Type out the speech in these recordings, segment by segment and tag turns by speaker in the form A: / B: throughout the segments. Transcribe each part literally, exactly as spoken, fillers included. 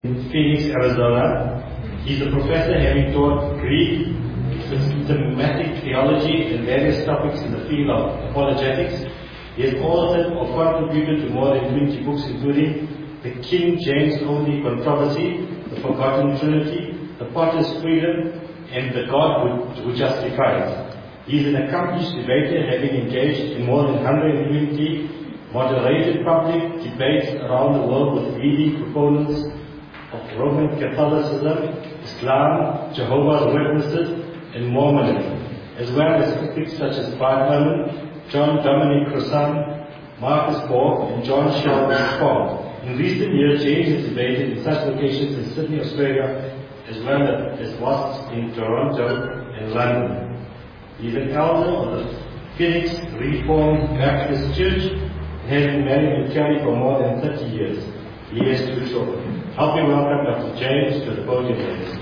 A: in Phoenix, Arizona. He's a professor having taught Greek, systematic theology, and various topics in the field of apologetics. He has authored or contributed to more than twenty books, including The King James Only Controversy, The Forgotten Trinity, The Potter's Freedom, and The God Who, Who Justifies. He is an accomplished debater, having engaged in more than one hundred twenty moderated public debates around the world with leading proponents of Roman Catholicism, Islam, Jehovah's Witnesses, and Mormonism, as well as critics such as Bart Ehrman, John Dominic Crossan, Marcus Borg, and John Sheldon Spong. In recent years, James has debated in such locations as Sydney, Australia, as well as mosques in Toronto and London. He is an elder of the Phoenix Reformed Baptist Church and has been married to Kelly for more than thirty years. He has two children. Help me welcome Doctor James to the podium, ladies.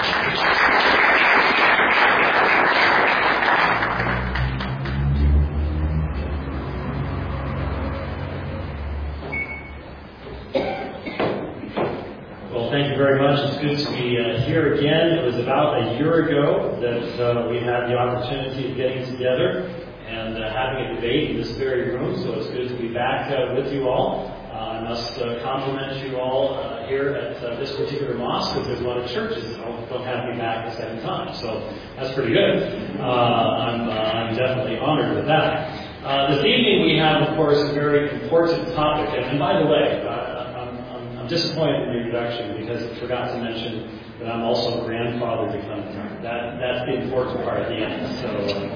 B: Well, thank you very much. It's good to be uh, here again. It was about a year ago that uh, we had the opportunity of getting together and uh, having a debate in this very room, so it's good to be back uh, with you all. Uh, I must uh, compliment you all uh, here at uh, this particular mosque, because there's a lot of churches that don't, don't have me back at the same time, so that's pretty good. Uh, I'm, uh, I'm definitely honored with that. Uh, this evening we have, of course, a very important topic, and, and by the way, uh, I'm, I'm disappointed in the introduction because I forgot to mention that I'm also grandfather to come. That, that's the important part at the end. So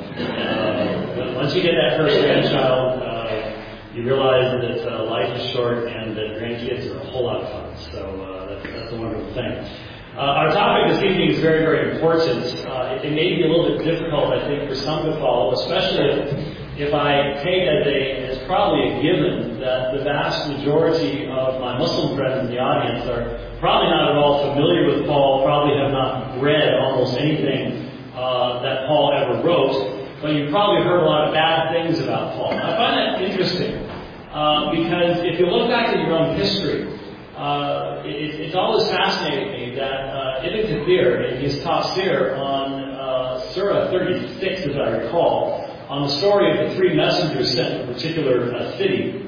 B: uh, once you get that first grandchild, uh, you realize that uh, life is short and that grandkids are a whole lot of fun. So uh, that's, that's a wonderful thing. Uh, our topic this evening is very, very important. Uh, it, it may be a little bit difficult, I think, for some to follow, especially if, if I take as, a, as probably a given that the vast majority of my Muslim friends in the audience are probably not at all familiar with Paul, probably have not read almost anything uh, that Paul ever wrote. But you've probably heard a lot of bad things about Paul. I find that interesting uh, because if you look back at your own history, uh, it, it's always fascinated me that uh, Ibn Kathir, in his tafsir on uh, Surah thirty-six, as I recall, on the story of the three messengers sent to a particular uh, city,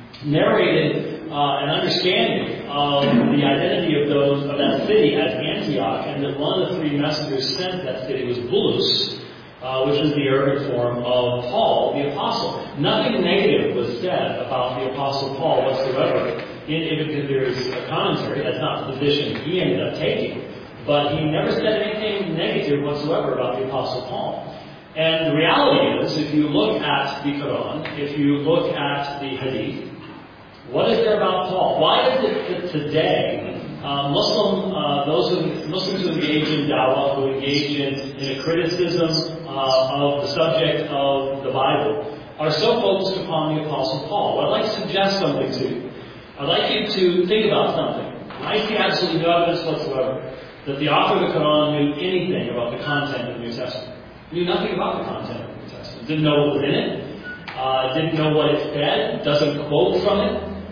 B: narrated uh, an understanding of the identity of those of that city as Antioch, and that one of the three messengers sent to that city was Bulus, Uh, which is the Arabic form of Paul, the Apostle. Nothing negative was said about the Apostle Paul whatsoever in Ibn Kathir's commentary. That's not the position he ended up taking. But he never said anything negative whatsoever about the Apostle Paul. And the reality is, if you look at the Quran, if you look at the Hadith, what is there about Paul? Why is it that today Uh, Muslim, uh, those who, Muslims who engage in dawah, who engage in, in a criticism uh, of the subject of the Bible, are so focused upon the Apostle Paul? Well, I'd like to suggest something to you. I'd like you to think about something. I see absolutely no evidence whatsoever that the author of the Quran knew anything about the content of the New Testament. Knew nothing about the content of the New Testament. Didn't know what was in it. Uh, didn't know what it said. Doesn't quote from it.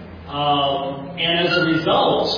B: Um, and as a result,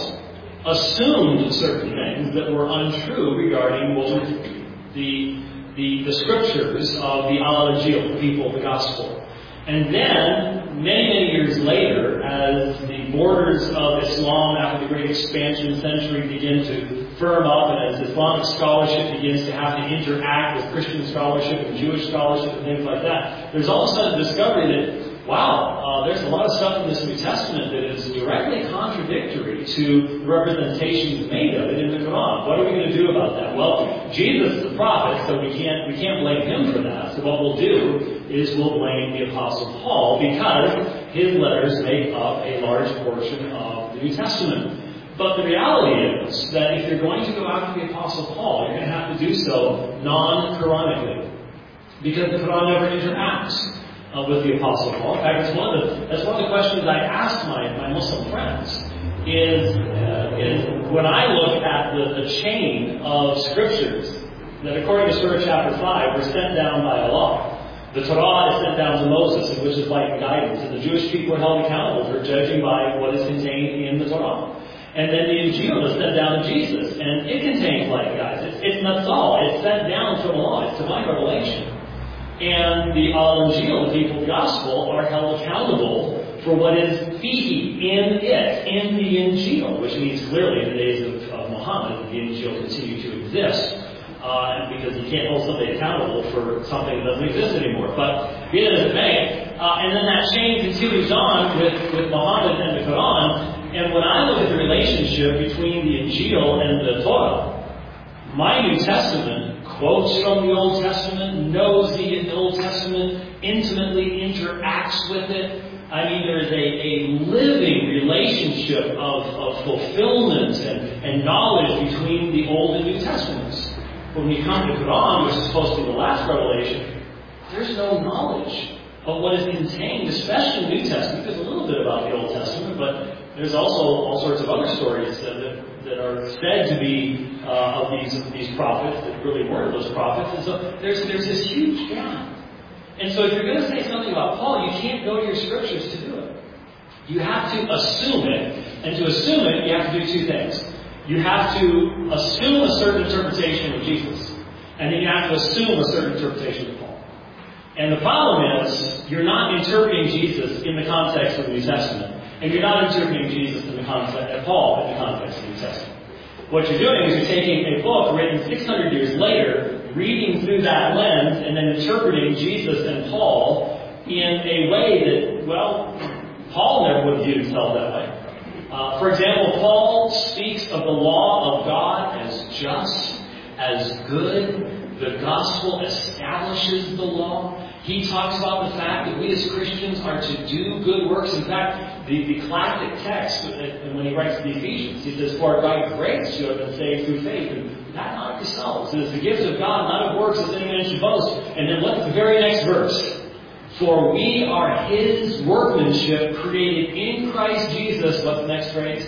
B: assumed certain things that were untrue regarding what were the, the, the scriptures of the Al-Injil, the people of the gospel. And then, many, many years later, as the borders of Islam after the great expansion century begin to firm up, and as Islamic scholarship begins to have to interact with Christian scholarship and Jewish scholarship and things like that, there's all of a sudden a discovery that, wow, uh, there's a lot of stuff in this New Testament that is directly contradictory to the representations made of it in the Quran. What are we going to do about that? Well, Jesus is the prophet, so we can't we can't blame him for that. So what we'll do is we'll blame the Apostle Paul, because his letters make up a large portion of the New Testament. But the reality is that if you're going to go after the Apostle Paul, you're going to have to do so non-Quranically, because the Quran never interacts Uh, with the Apostle Paul. In fact, it's one of the, that's one of the questions I ask my, my Muslim friends, is, uh, is when I look at the, the chain of scriptures that, according to Surah chapter five, were sent down by Allah. The Torah is sent down to Moses, which is like guidance, and the Jewish people are held accountable for judging by what is contained in the Torah. And then the Injil is sent down to Jesus. And it contains life, guys. It's, it's Natsal. It's sent down from Allah. It's divine revelation. And the Al-Injil, the people of the Gospel, are held accountable for what is fihi, in it, in the Injil, which means clearly in the days of, of Muhammad, the Injil continued to exist, uh, because you can't hold somebody accountable for something that doesn't exist anymore. But be it as it may, uh, and then that chain continues on with, with Muhammad and the Quran. And when I look at the relationship between the Injil and the Torah, my New Testament quotes from the Old Testament, knows the Old Testament, intimately interacts with it. I mean, there's a, a living relationship of, of fulfillment and, and knowledge between the Old and New Testaments. When we come to Quran, which is supposed to be the last revelation, there's no knowledge of what is contained, especially in the New Testament. There's a little bit about the Old Testament, but there's also all sorts of other stories that, that, that are said to be uh, of these of these prophets that really weren't those prophets. And so there's there's this huge gap. And so if you're going to say something about Paul, you can't go to your scriptures to do it. You have to assume it. And to assume it, you have to do two things. You have to assume a certain interpretation of Jesus. And then you have to assume a certain interpretation of Paul. And the problem is, you're not interpreting Jesus in the context of the New Testament. And you're not interpreting Jesus in the context of Paul in the context of the New Testament. What you're doing is you're taking a book written six hundred years later, reading through that lens, and then interpreting Jesus and Paul in a way that, well, Paul never would have viewed himself that way. Uh, for example, Paul speaks of the law of God as just, as good. The gospel establishes the law. He talks about the fact that we as Christians are to do good works. In fact, the, the classic text, and when he writes the Ephesians, he says, "For by grace you have been saved through faith, and that not of yourselves. It is the gift of God, not of works, as any man should boast." And then look at the very next verse. "For we are His workmanship, created in Christ Jesus," what's the next phrase?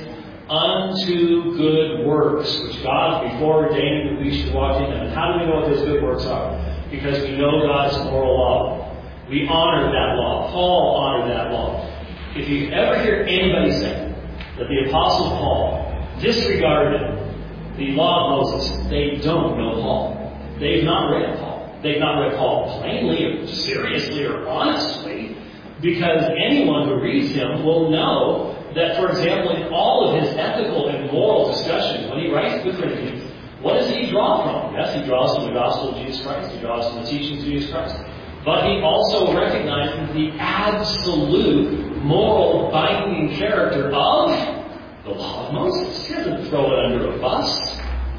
B: "Unto good works, which God before ordained that we should walk in them." And how do we know what those good works are? Because we know God's moral law. We honor that law. Paul honored that law. If you ever hear anybody say that the Apostle Paul disregarded the law of Moses, they don't know Paul. They've not read Paul. They've not read Paul plainly or seriously or honestly, because anyone who reads him will know that, for example, in all of his ethical and moral discussion, when he writes the Corinthians, what does he draw from? Yes, he draws from the gospel of Jesus Christ. He draws from the teachings of Jesus Christ. But he also recognizes the absolute moral binding character of the law of Moses. He doesn't throw it under a bus.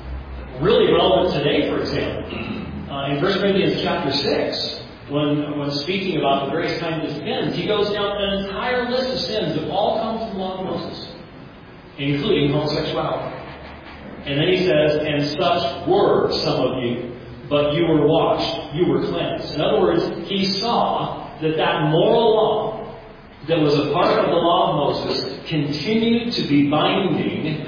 B: Really relevant today, for example. Uh, in First Corinthians chapter six, when, when speaking about the various kinds of sins, he goes down an entire list of sins that all come from the law of Moses, including homosexuality. And then he says, "And such were some of you, but you were washed, you were cleansed." In other words, he saw that that moral law that was a part of the law of Moses continued to be binding,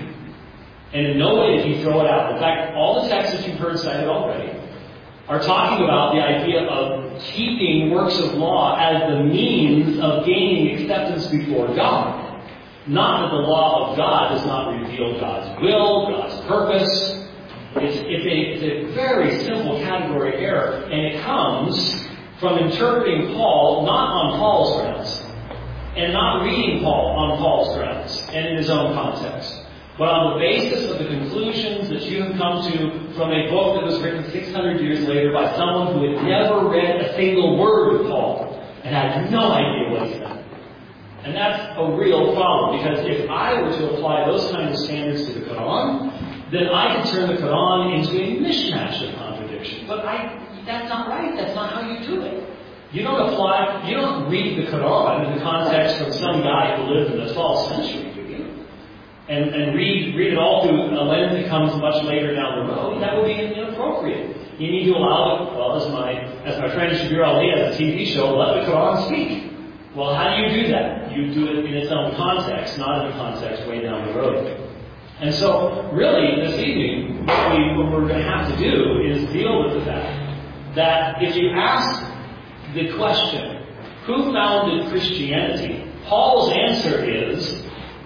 B: and in no way did he throw it out. In fact, all the texts that you've heard cited already are talking about the idea of keeping works of law as the means of gaining acceptance before God. Not that the law of God does not reveal God's will, God's purpose. It's, it's, a, it's a very simple category error, and it comes from interpreting Paul not on Paul's grounds, and not reading Paul on Paul's grounds and in his own context, but on the basis of the conclusions that you have come to from a book that was written six hundred years later by someone who had never read a single word of Paul and had no idea what he said. And that's a real problem, because if I were to apply those kinds of standards to the Quran, then I could turn the Quran into a mishmash of contradiction. But I, that's not right. That's not how you do it. You don't apply, you don't read the Quran in the context of some guy who lived in the twelfth century, do you? And, and read, read it all through a lens that comes much later down the road. That would be inappropriate. You need to allow it, well, as my, as my friend Shabir Ali has a T V show, let the Quran speak. Well, how do you do that? You do it in its own context, not in a context way down the road. And so, really, this evening, what, we, what we're going to have to do is deal with the fact that if you ask the question, who founded Christianity? Paul's answer is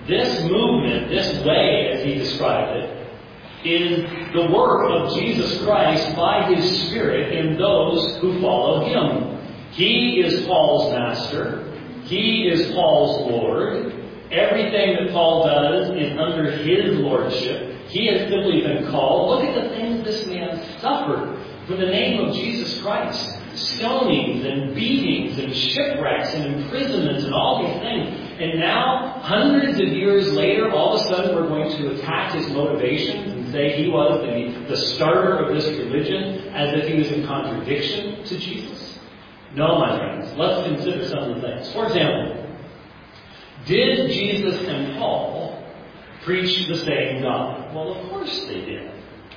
B: This movement, this way, as he described it, is the work of Jesus Christ by His Spirit in those who follow Him. He is Paul's master. He is Paul's Lord. Everything that Paul does is under His lordship. He has simply been called. Look at the things this man suffered for the name of Jesus Christ. Stonings and beatings and shipwrecks and imprisonments and all these things. And now, hundreds of years later, all of a sudden we're going to attack his motivations and say he was the, the starter of this religion as if he was in contradiction to Jesus? No, my friends. Let's consider some of the things. For example, did Jesus and Paul preach the same God? Well, of course they did.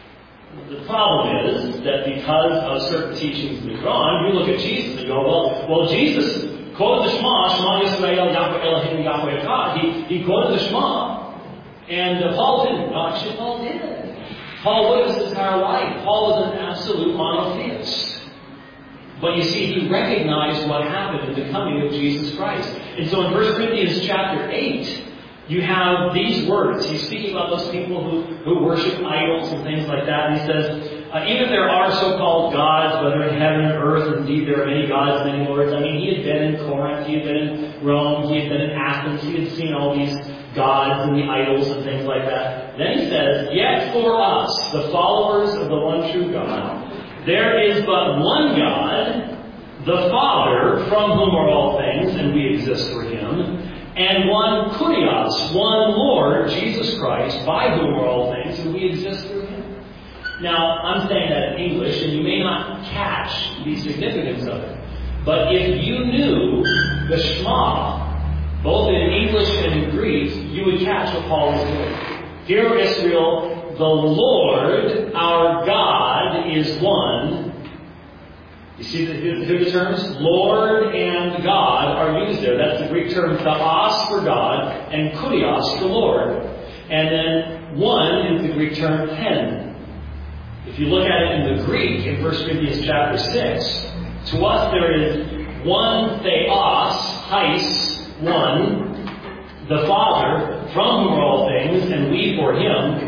B: The problem is that because of certain teachings in the Quran, you look at Jesus and go, well, well, Jesus quoted the Shema, Shema Yisrael, Yahweh Elohim, Yahweh Echad. He, he quoted the Shema, and uh, Paul didn't. No, actually, Paul did. Paul lived his entire life. Paul was an absolute monotheist. But you see, he recognized what happened in the coming of Jesus Christ. And so in First Corinthians chapter eight, you have these words. He's speaking about those people who, who worship idols and things like that. And he says, uh, even if there are so-called gods, whether in heaven and earth, indeed there are many gods, many lords. I mean, he had been in Corinth, he had been in Rome, he had been in Athens, he had seen all these gods and the idols and things like that. Then he says, yet for us, the followers of the one true God, there is but one God, the Father, from whom are all things, and we exist for Him, and one Kurios, one Lord, Jesus Christ, by whom are all things, and we exist through Him. Now, I'm saying that in English, and you may not catch the significance of it. But if you knew the Shema, both in English and in Greek, you would catch what Paul is doing. Hear, Israel, the Lord, our God, is one. You see the, the, the terms? Lord and God are used there. That's the Greek term theos for God and kurios the Lord. And then one is the Greek term ten. If you look at it in the Greek, in First Corinthians chapter six, to us there is one theos, heis, one, the Father, from whom are all things, and we for Him,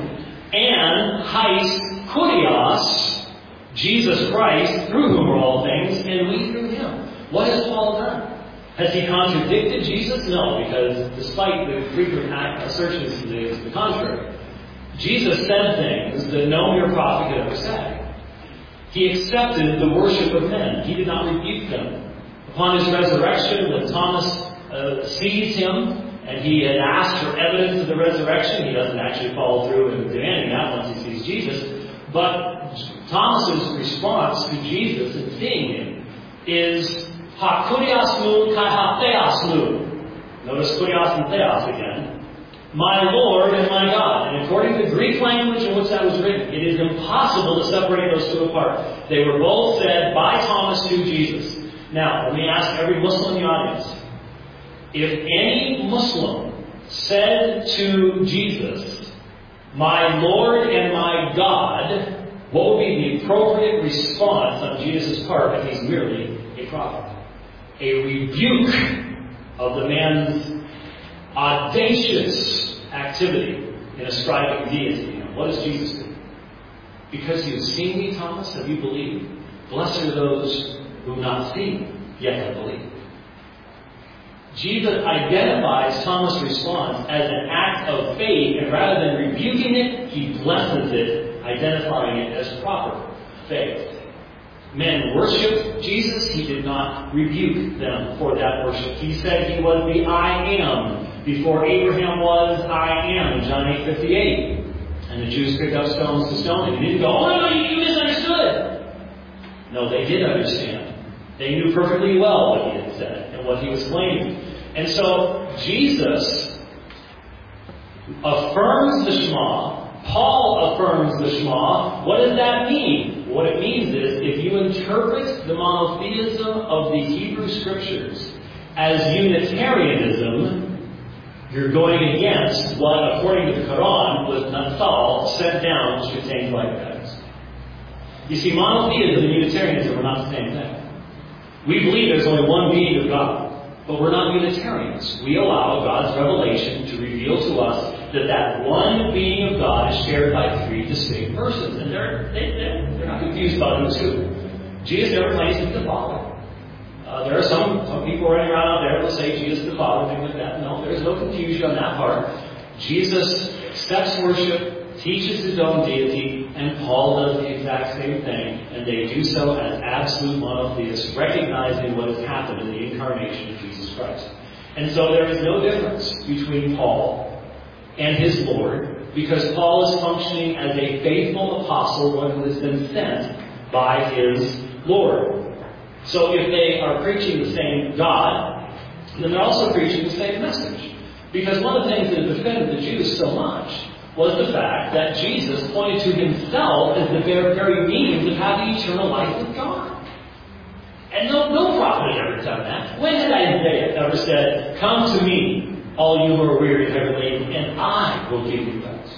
B: and heis, kurios, Jesus Christ, through whom are all things, and we through Him. What has Paul done? Has he contradicted Jesus? No, because despite the frequent assertions to the contrary, Jesus said things that no mere prophet could ever say. He accepted the worship of men. He did not rebuke them. Upon His resurrection, when Thomas uh, sees Him, and he had asked for evidence of the resurrection, he doesn't actually follow through in demanding that once he sees Jesus. But Thomas's response to Jesus and seeing Him is ha kurios mu kai ha theos mu. Notice kurios and theos again. My Lord and my God. And according to the Greek language in which that was written, it is impossible to separate those two apart. They were both said by Thomas to Jesus. Now, let me ask every Muslim in the audience. If any Muslim said to Jesus, my Lord and my God, what would be the appropriate response on Jesus' part if he's merely a prophet? A rebuke of the man's audacious activity in ascribing deity to Him. What does Jesus do? Because you have seen me, Thomas, have you believed? Blessed are those who have not seen, yet have believed. Jesus identifies Thomas' response as an act of faith, and rather than rebuking it, He blesses it, identifying it as proper faith. Men worshipped Jesus. He did not rebuke them for that worship. He said He was the I Am. Before Abraham was, I am, in John eight fifty-eight. And the Jews picked up stones to stone Him. He didn't go, oh, no, no, you misunderstood. No, they did understand. They knew perfectly well what He had said and what He was claiming. And so, Jesus affirms the Shema. Paul affirms the Shema. What does that mean? What it means is, if you interpret the monotheism of the Hebrew Scriptures as Unitarianism, you're going against what, according to the Quran, was Nathal sent down to contain life guides. You see, monotheism and Unitarianism are not the same thing. We believe there's only one being of God. But we're not Unitarians. We allow God's revelation to reveal to us that that one being of God is shared by three distinct persons. And they're, they, they're, they're not confused about who's who. Jesus never claims to be the Father. Uh, there are some, some people running around out there that say Jesus is the Father, things like that. No, there's no confusion on that part. Jesus accepts worship, teaches his own deity, and Paul does the exact same thing, and they do so as absolute monotheists, recognizing what has happened in the incarnation of Jesus Christ. And so there is no difference between Paul and his Lord, because Paul is functioning as a faithful apostle, one who has been sent by his Lord. So if they are preaching the same God, then they're also preaching the same message. Because one of the things that defended the Jews so much was the fact that Jesus pointed to himself as the very, very means of having eternal life with God. And no, no prophet had ever done that. When had Isaiah ever said, "Come to me, all you who are weary and heavy laden, and I will give you rest"?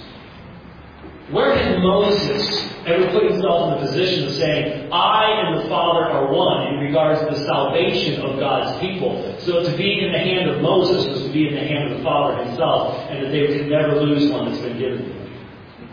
B: Where had Moses ever put himself in the position of saying, "I and the Father are one," in regards to the salvation of God's people? So to be in the hand of Moses was to be in the hand of the Father himself, and that they could never lose one that's been given to them.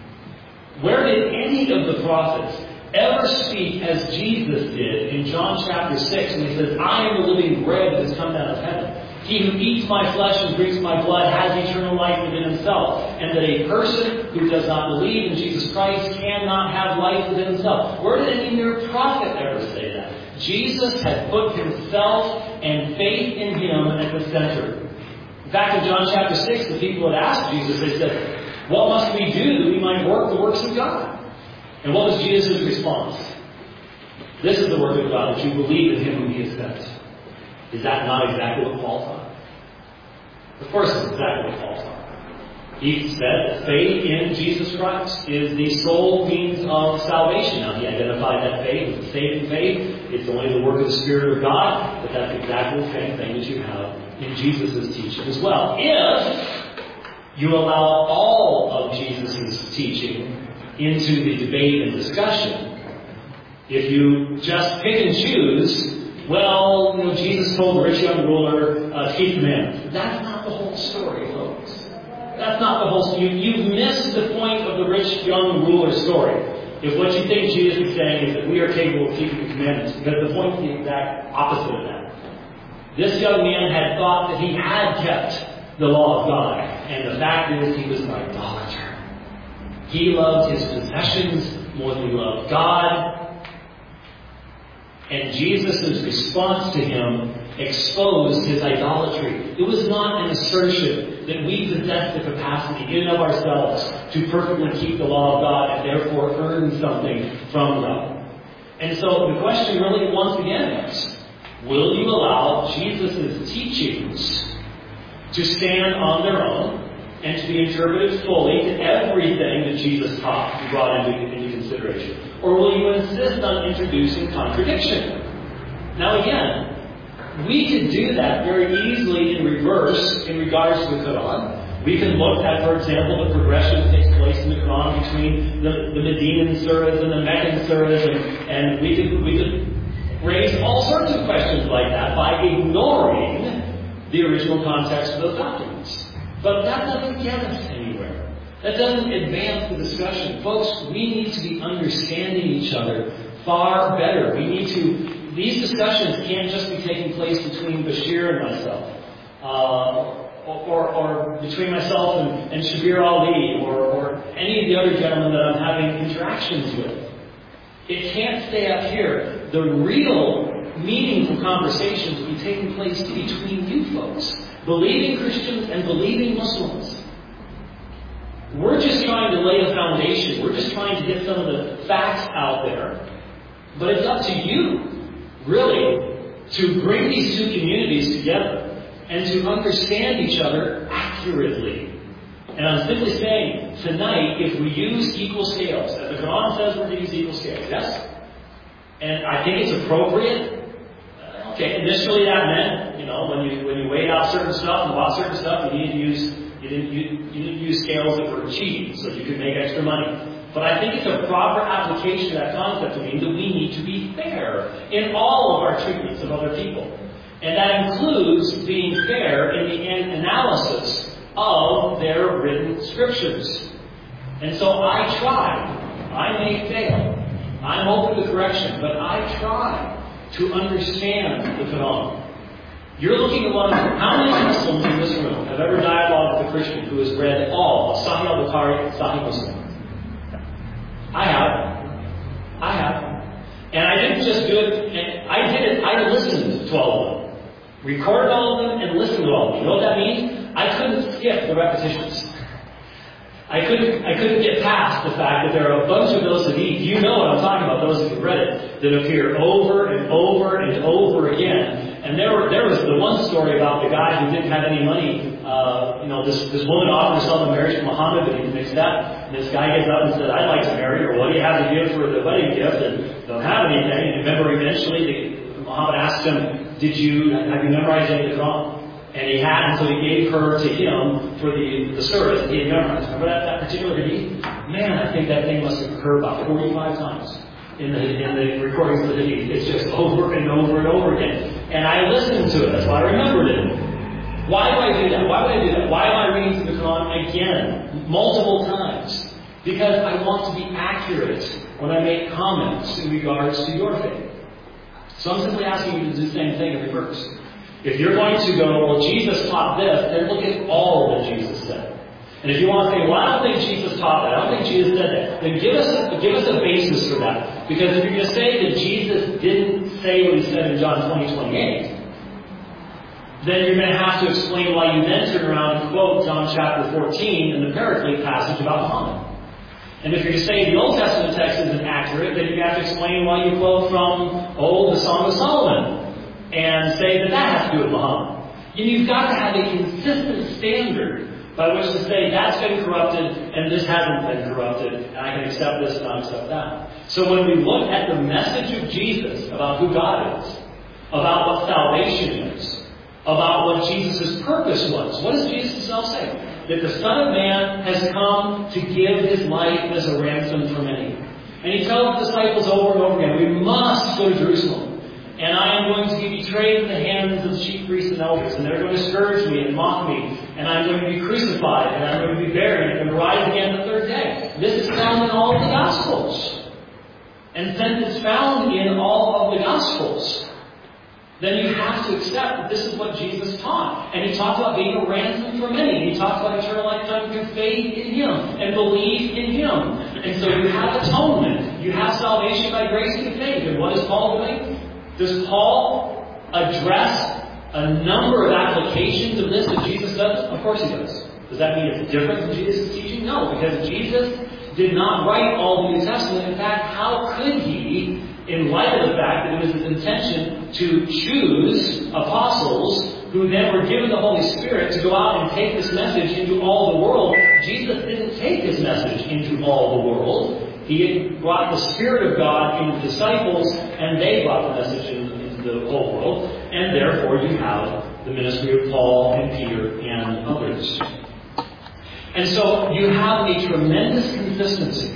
B: Where did any of the prophets ever speak as Jesus did in John chapter six, when he says, "I am the living bread that has come down of heaven. He who eats my flesh and drinks my blood has eternal life within himself," and that a person who does not believe in Jesus Christ cannot have life within himself? Where did any mere prophet ever say that? Jesus had put himself and faith in him at the center. In fact, in John chapter six, the people had asked Jesus, they said, "What must we do that we might work the works of God?" And what was Jesus' response? "This is the work of God, that you believe in him whom he has sent." Is that not exactly what Paul taught? Of course it's exactly what Paul taught. He said that faith in Jesus Christ is the sole means of salvation. Now, he identified that faith as a saving faith. It's only the work of the Spirit of God, but that's exactly the same thing that you have in Jesus' teaching as well. If you allow all of Jesus' teaching into the debate and discussion, if you just pick and choose, well, you know, Jesus told the rich young ruler uh, to keep commandments. That's not the whole story, folks. That's not the whole story. You, you've missed the point of the rich young ruler story. If what you think Jesus is saying is that we are capable of keeping the commandments, because the point is the exact opposite of that. This young man had thought that he had kept the law of God, and the fact is he was an idolater. He loved his possessions more than he loved God. And Jesus' response to him exposed his idolatry. It was not an assertion that we possess the capacity in and of ourselves to perfectly keep the law of God and therefore earn something from God. And so the question really once again is, will you allow Jesus' teachings to stand on their own and to be interpreted fully to everything that Jesus taught and brought into, into consideration? Or will you insist on introducing contradiction? Now again, we could do that very easily in reverse in regards to the Quran. We can look at, for example, the progression that takes place in the Quran between the, the Medinan surahs and the Meccan surahs, and, and we could we could raise all sorts of questions like that by ignoring the original context of those documents. But that doesn't get us anywhere. That doesn't advance the discussion. Folks, we need to be understanding each other far better. We need to, these discussions can't just be taking place between Bashir and myself, uh, or, or between myself and, and Shabir Ali, or, or any of the other gentlemen that I'm having interactions with. It can't stay up here. The real meaningful conversations will be taking place between you folks, believing Christians and believing Muslims. We're just trying to lay a foundation. We're just trying to get some of the facts out there. But it's up to you, really, to bring these two communities together and to understand each other accurately. And I'm simply saying, tonight, if we use equal scales, as the Quran says we're to use equal scales, yes? And I think it's appropriate. Okay, initially that meant, you know, when you when you weighed out certain stuff and bought certain stuff, you needed to use you didn't you, you didn't use scales that were cheap, so you could make extra money. But I think it's a proper application of that concept to mean that we need to be fair in all of our treatments of other people. And that includes being fair in the analysis of their written scriptures. And so I try. I may fail. I'm open to correction, but I try to understand the phenomenon. You're looking at one of how many Muslims in this room have ever dialogued with a Christian who has read all of Sahih al-Bukhari and Sahih Muslim? I have. I have. And I didn't just do it, and I did it, I listened to all of them. Recorded all of them and listened to all of them. You know what that means? I couldn't skip the repetitions. I couldn't I couldn't get past the fact that there are a bunch of those hadith, you know what I'm talking about, those who've read it, that appear over and over and over again. And there were, there was the one story about the guy who didn't have any money. Uh, you know, this, this woman offered herself in marriage to Muhammad, but he didn't accept. And this guy gets up and said, I'd like to marry her. What do you have to give for the wedding gift? And don't have anything. And remember, eventually, the, Muhammad asked him, did you, have you memorized any of the Quran? And he had, and so he gave her to him for the, the service that he had memorized. Remember that, that particular hadith? Man, I think that thing must have occurred about forty-five times in the, in the recordings of the hadith. It's just over and over and over again. And I listened to it. That's why I remembered it. Why do I do that? Why would I do that? Why am I reading through the Quran again, multiple times? Because I want to be accurate when I make comments in regards to your faith. So I'm simply asking you to do the same thing every verse. If you're going to go, well, Jesus taught this, then look at all that Jesus said. And if you want to say, well, I don't think Jesus taught that, I don't think Jesus said that, then give us a, give us a basis for that. Because if you're going to say that Jesus didn't say what he said in John twenty, twenty-eight, then you're going to have to explain why you then turn around and quote John chapter fourteen in the Paraclete passage about Muhammad. And if you're to say the Old Testament text isn't accurate, then you have to explain why you quote from, oh, the Song of Solomon, and say that that has to do with Muhammad. And you've got to have a consistent standard by which to say that's been corrupted and this hasn't been corrupted, and I can accept this and not accept that. So when we look at the message of Jesus about who God is, about what salvation is, about what Jesus' purpose was, what does Jesus himself say? That the Son of Man has come to give his life as a ransom for many. And he tells the disciples over and over again, we must go to Jerusalem. And I am going to be betrayed in the hands of the chief priests and elders. And they're going to scourge me and mock me. And I'm going to be crucified. And I'm going to be buried. And I'm going to rise again the third day. This is found in all of the Gospels. And since it's found in all of the Gospels, then you have to accept that this is what Jesus taught. And he talked about being a ransom for many. He talked about eternal life coming through faith in him and belief in him. And so you have atonement. You have salvation by grace through faith. And what is Paul doing? Does Paul address a number of applications of this that Jesus does? Of course he does. Does that mean it's different from Jesus' teaching? No, because Jesus did not write all the New Testament. In fact, how could he, in light of the fact that it was his intention to choose apostles who then were given the Holy Spirit to go out and take this message into all the world? Jesus didn't take his message into all the world. He brought the Spirit of God into the disciples, and they brought the message into the whole world. And therefore you have the ministry of Paul and Peter and others. And so you have a tremendous consistency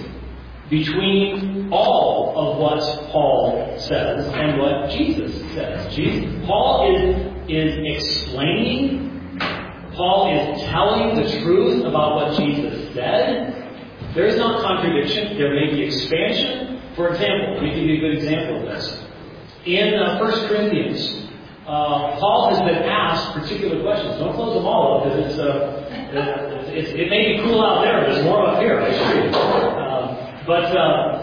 B: between all of what Paul says and what Jesus says. Jesus, Paul is, is explaining, Paul is telling the truth about what Jesus said. There is not contradiction. There may be expansion. For example, let me give you a good example of this. In uh, First Corinthians, uh, Paul has been asked particular questions. Don't close them all up, because it's, uh, it's, it may be cool out there. There's more up here, I assure you. Uh, but uh,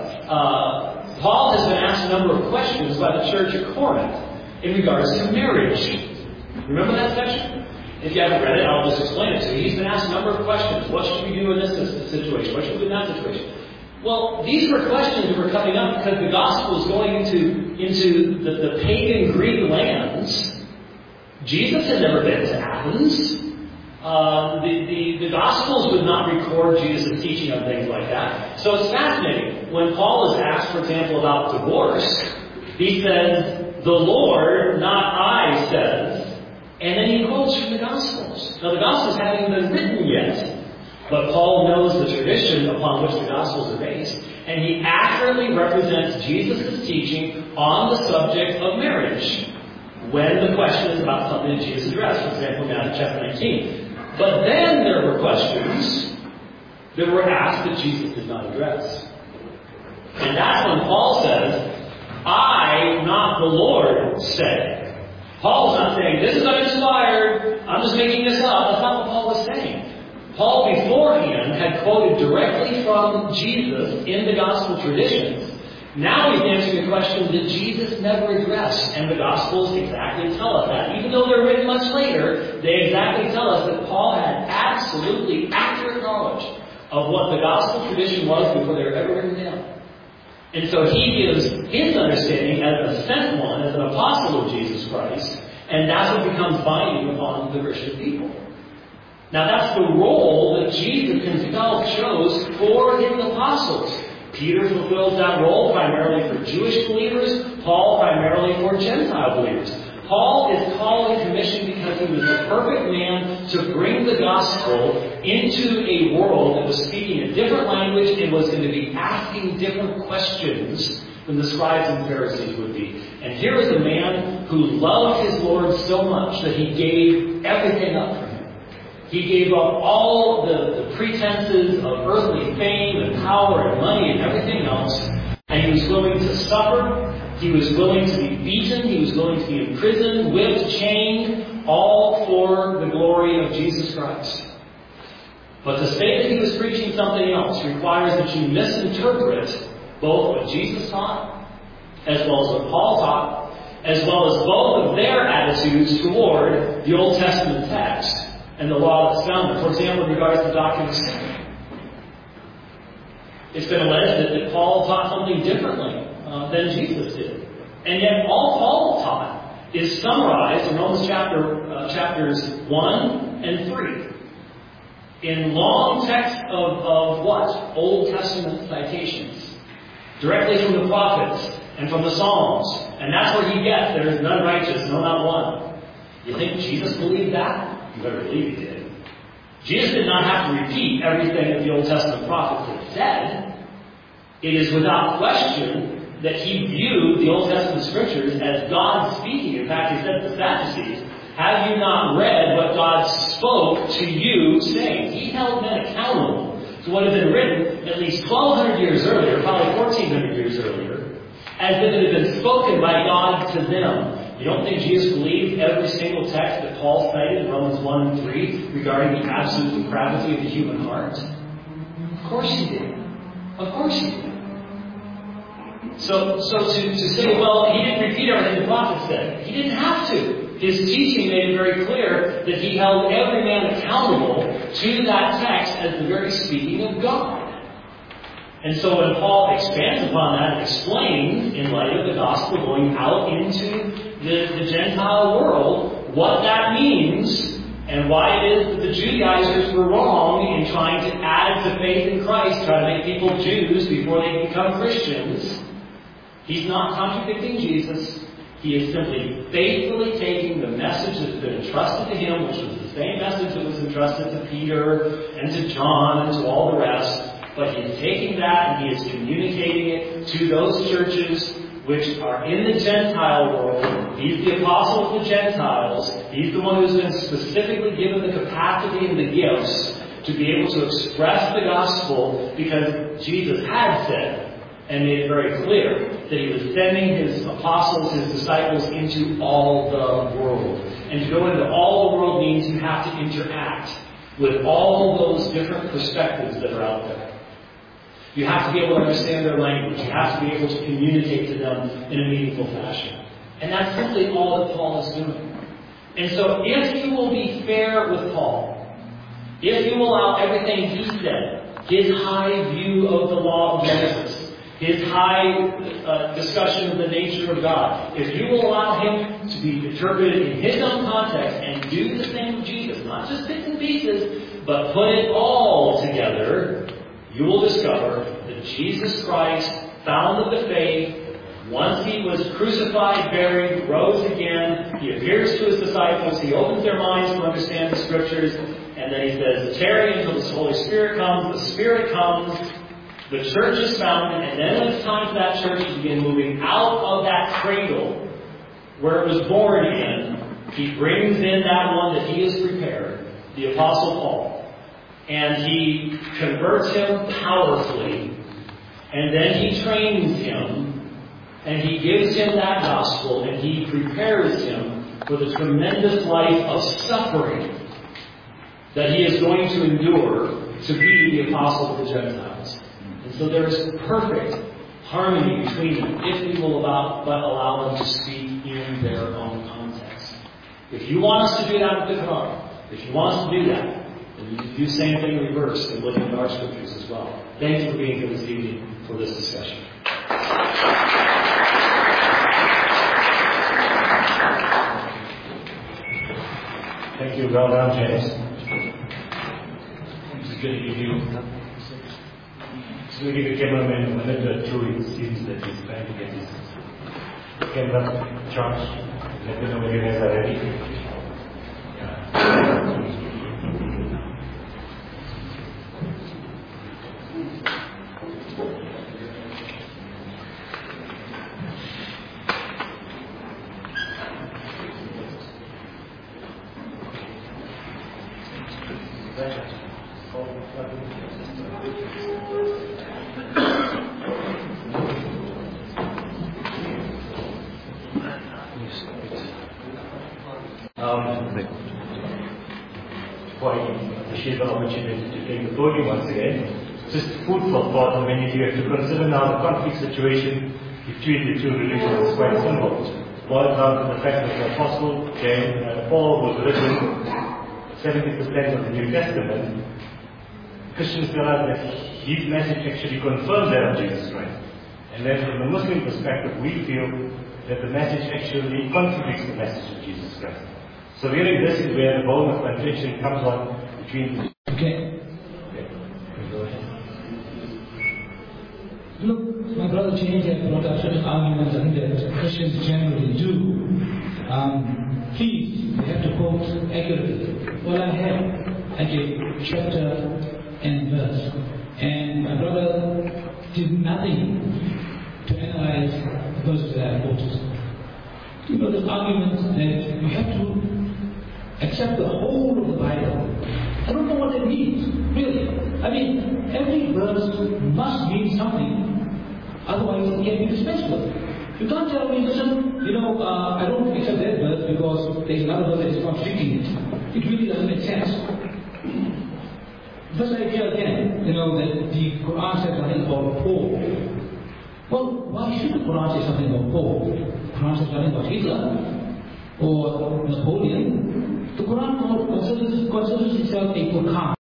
B: uh, Paul has been asked a number of questions by the church at Corinth in regards to marriage. Remember that section? If you haven't read it, I'll just explain it to you. He's been asked a number of questions. What should we do in this situation? What should we do in that situation? Well, these were questions that were coming up because the gospel is going into, into the, the pagan Greek lands. Jesus had never been to Athens. Uh, the, the, the Gospels would not record Jesus' teaching on things like that. So it's fascinating. When Paul is asked, for example, about divorce, he says, the Lord, not I, says. And then he quotes from the Gospels. Now, the Gospels haven't even been written yet. But Paul knows the tradition upon which the Gospels are based. And he accurately represents Jesus' teaching on the subject of marriage.
C: when the question is about something that Jesus addressed, for example, Matthew chapter nineteen. But then there were questions that were asked that Jesus did not address. And that's when Paul says, I, not the Lord, say. Paul's not saying, this is uninspired, I'm just making this up. That's not what Paul was saying. Paul beforehand had quoted directly from Jesus in the gospel traditions. Now he's answering a question that Jesus never addressed, and the Gospels exactly tell us that. Even though they're written much later, they exactly tell us that Paul had absolutely accurate knowledge of what the Gospel tradition was before they were ever written down. And so he gives his understanding as a sent one, as an apostle of Jesus Christ, and that's what becomes binding upon the Christian people. Now that's the role that Jesus himself chose for his apostles. Peter fulfills that role primarily for Jewish believers, Paul primarily for Gentile believers. Paul is called and commissioned because he was the perfect man to bring the gospel into a world that was speaking a different language and was going to be asking different questions than the scribes and Pharisees would be. And here is a man who loved his Lord so much that he gave everything up for him. He gave up all the, the pretenses of earthly fame and power and money and everything else, and he was willing to suffer. He was willing to be beaten. He was willing to be imprisoned, whipped, chained, all for the glory of Jesus Christ. But to say that he was preaching something else requires that you misinterpret both what Jesus taught, as well as what Paul taught, as well as both of their attitudes toward the Old Testament text and the law that's found there. For example, in regards to the doctrine of sin. It's been alleged that, that Paul taught something differently uh, than Jesus did. And yet all Paul taught is summarized in Romans chapter, uh, chapters one and three. In long text of, of what? Old Testament citations. Directly from the prophets and from the Psalms. And that's where he gets, there is none righteous, no, not one. You think Jesus believed that? You better believe he did. Jesus did not have to repeat everything that the Old Testament prophets had said. It is without question that he viewed the Old Testament scriptures as God speaking. In fact, he said to the Sadducees, have you not read what God spoke to you saying? He held men accountable to what had been written at least twelve hundred years earlier, probably fourteen hundred years earlier, as if it had been spoken by God to them. You don't think Jesus believed every single text that Paul cited in Romans one and three regarding the absolute depravity of the human heart? Of course he did. Of course he did. So, so to, to say, well, he didn't repeat everything the prophet said. He didn't have to. His teaching made it very clear that he held every man accountable to that text as the very speaking of God. And so when Paul expands upon that and explains, in light of the gospel going out into the, the Gentile world, what that means and why it is that the Judaizers were wrong in trying to add to faith in Christ, try to make people Jews before they become Christians, he's not contradicting Jesus. He is simply faithfully taking the message that's been entrusted to him, which was the same message that was entrusted to Peter and to John and to all the rest. But he is taking that and he is communicating it to those churches which are in the Gentile world. He's the apostle of the Gentiles. He's the one who's been specifically given the capacity and the gifts to be able to express the gospel, because Jesus had said and made it very clear that he was sending his apostles, his disciples, into all the world. And to go into all the world means you have to interact with all those different perspectives that are out there. You have to be able to understand their language. You have to be able to communicate to them in a meaningful fashion. And that's simply all that Paul is doing. And so if you will be fair with Paul, if you will allow everything he said, his high view of the law of Moses, his high uh, discussion of the nature of God, if you will allow him to be interpreted in his own context and do the same with Jesus, not just bits and pieces, but put it all together, you will discover that Jesus Christ founded the faith. Once he was crucified, buried, rose again, he appears to his disciples, he opens their minds to understand the scriptures, and then he says, tarry until the Holy Spirit comes. The Spirit comes, the church is founded, and then when it's time for that church to begin moving out of that cradle where it was born again, he brings in that one that he has prepared, the Apostle Paul, and he converts him powerfully, and then he trains him, and he gives him that gospel, and he prepares him for the tremendous life of suffering that he is going to endure to be the apostle of the Gentiles. And so there is perfect harmony between them if we will allow, but allow them to speak in their own context. If you want us to do that with the Quran, if you want us to do that, then you can do the same thing in reverse and look at our scriptures as well. Thank you for being here this evening for this discussion.
A: Thank you. Well done, James. I'm just going to give you, just going to give you cameraman a minute or two. It seems that he's trying to get his camera charged. Let me know when you guys are ready. Yeah. Appreciate the opportunity to take the podium once again. Just food for thought. I mean, you have to consider now the conflict situation between the two religions is quite simple. Boils down to the fact that the Apostle James, uh, Paul was written seventy percent of the New Testament. Christians realize that his message actually confirms that of Jesus Christ. And then from the Muslim perspective, we feel that the message actually contradicts the message of Jesus Christ. So really this is where the bone of contention comes on between the two.
D: Okay.
A: Okay. Go ahead.
D: Look, my brother James had brought up certain arguments I think that Christians generally do. Um, please, you have to quote accurately. What I have, I gave chapter and verse. And my brother did nothing to analyze the verses that I quoted. You know, this argument that you have to accept the whole of the Bible. I don't know what that means, really. I mean, every verse must mean something, otherwise it can be dispensed with. You can't tell me, listen, you know, uh, I don't accept that verse because there's another verse that is contradicting it. It really doesn't make sense. This idea again, you know, that the Quran says nothing about Paul. Well, why should the Quran say something about Paul? The Quran says nothing about Hitler or Napoleon. The Quran considers, considers itself a Quran.